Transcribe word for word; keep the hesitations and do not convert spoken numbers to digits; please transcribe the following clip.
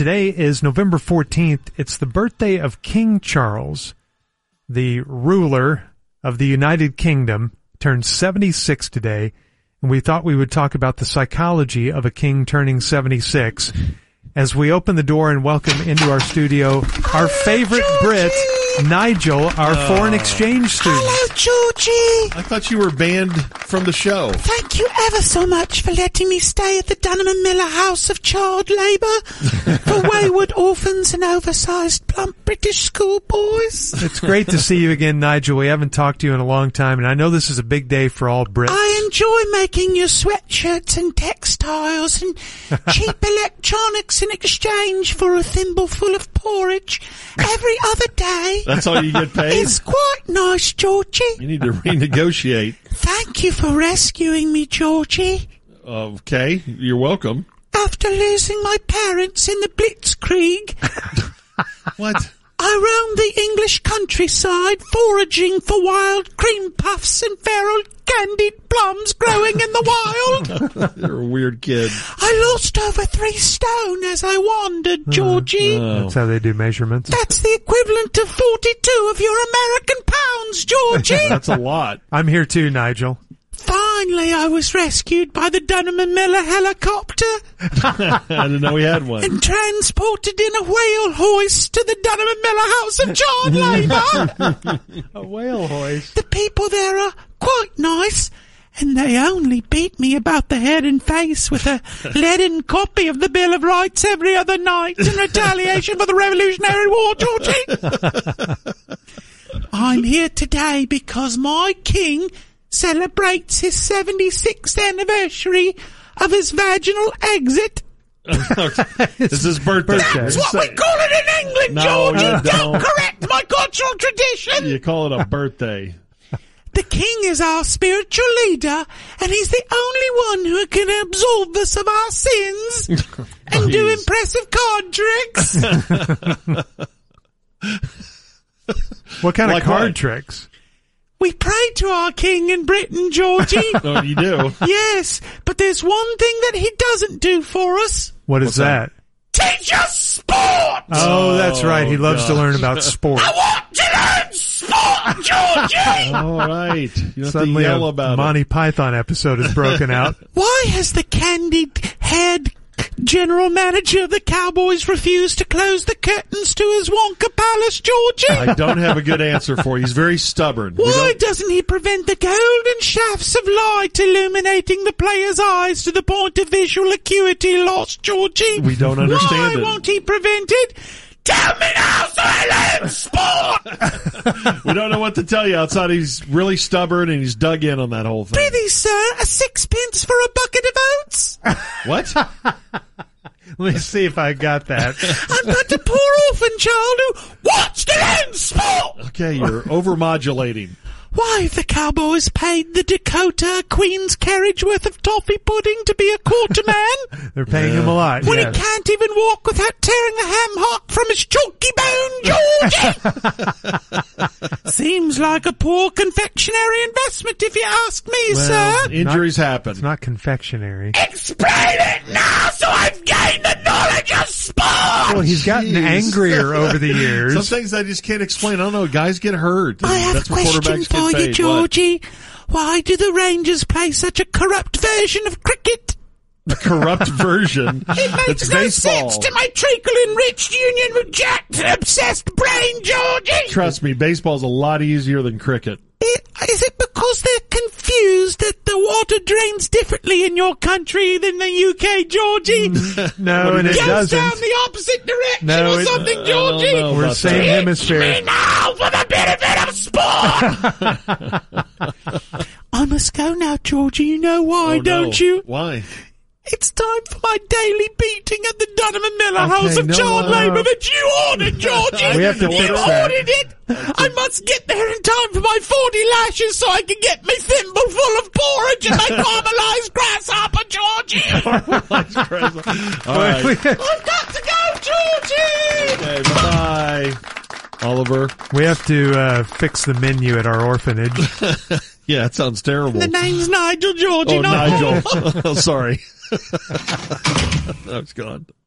today is November fourteenth. It's the birthday of King Charles, the ruler of the United Kingdom, turned seventy-six today, and we thought we would talk about the psychology of a king turning seventy-six as we open the door and welcome into our studio our favorite Brit, Nigel, our uh, foreign exchange student. Hello, Georgie. I thought you were banned from the show. Thank you ever so much for letting me stay at the Dunham and Miller House of Child Labour for wayward orphans and oversized plump British schoolboys. It's great to see you again, Nigel. We haven't talked to you in a long time, and I know this is a big day for all Brits. I enjoy making your sweatshirts and textiles and cheap electronics in exchange for a thimbleful of porridge every other day. That's all you get paid? It's quite nice, Georgie. You need to renegotiate. Thank you for rescuing me, Georgie. Okay, you're welcome. After losing my parents in the Blitzkrieg, what? I roamed the English countryside foraging for wild cream puffs and feral candied plums growing in the wild. You're a weird kid. I lost over three stone as I wandered, Georgie. Oh. That's how they do measurements. That's the equivalent of forty-two of your American pounds, Georgie. That's a lot. I'm here too, Nigel. Finally, I was rescued by the Dunham and Miller helicopter. I didn't know we had one. And transported in a whale hoist to the Dunham and Miller House of Child Labour. A whale hoist. The people there are quite nice, and they only beat me about the head and face with a leaden copy of the Bill of Rights every other night in retaliation for the Revolutionary War, Georgie. I'm here today because my king celebrates his seventy-sixth anniversary of his vaginal exit. It's his birthday. That's what we call it in England, No, Georgie. you Don't. don't. Correct my cultural tradition. You call it a birthday. The king is our spiritual leader, and he's the only one who can absolve us of our sins and do Jeez. impressive card tricks. What kind Like of card what? tricks? We pray to our king in Britain, Georgie. Oh, you do? Yes, but there's one thing that he doesn't do for us. What is What's that? that? Teach us sport! Oh, that's right. He loves to gosh. learn about sport. I want to learn sport, Georgie! All right. You don't have Suddenly to yell a about Monty Python episode is broken out. Why has the candied-haired general manager of the Cowboys refused to close the curtains to his Wonka Palace, Georgie? it. I don't have a good answer for you. He's very stubborn. We Why don't- doesn't he prevent the golden shafts of light illuminating the player's eyes to the point of visual acuity loss, Georgie? We don't understand Why it. won't he prevent it? Tell me now so I learn sport! We don't know what to tell you outside. He's really stubborn and he's dug in on that whole thing. Prithee, sir, a sixpence for a bucket of oats? What? Let me see if I got that. I'm but a poor orphan child who wants to learn sport! Okay, you're overmodulating. Why have the Cowboys paid the Dakota a Queen's carriage worth of toffee pudding to be a quarterman? They're paying him a lot. When yes. he can't even walk without tearing the ham hock from his chunky bone, Georgie! Seems like a poor confectionery investment, if you ask me, Well, sir. Injuries happen. It's not confectionery. Explain it now so I've gained the knowledge of sport! Well, he's gotten Jeez. angrier over the years. Some things I just can't explain. I don't know. Guys get hurt. I have That's a what question quarterbacks for get you, paid. What? Georgie. Why do the Rangers play such a corrupt version of cricket? A corrupt version. It makes It's no baseball. sense to my treacle-enriched union with jacked and obsessed brain, Georgie! Trust me, baseball's a lot easier than cricket. It, is it because they're confused that the water drains differently in your country than the U K, Georgie? No, and it Goes doesn't. down the opposite direction No, or it- something, I don't Georgie? know We're about same that. hemisphere. Me now for the benefit of sport! I must go now, Georgie. You know why, Oh, no. don't you? Why? It's time for my daily beating at the Dunham and Miller Okay, House of no, Child uh, Labour that you ordered, Georgie. We have to you fix that. ordered it. I must get there in time for my forty lashes so I can get me thimble full of porridge and my caramelized grasshopper, Georgie. All right. I've got to go, Georgie. Okay, bye-bye. Oliver. We have to uh, fix the menu at our orphanage. Yeah, that sounds terrible. The name's Nigel, Georgie. Oh, not Nigel. Oh, sorry. That was gone.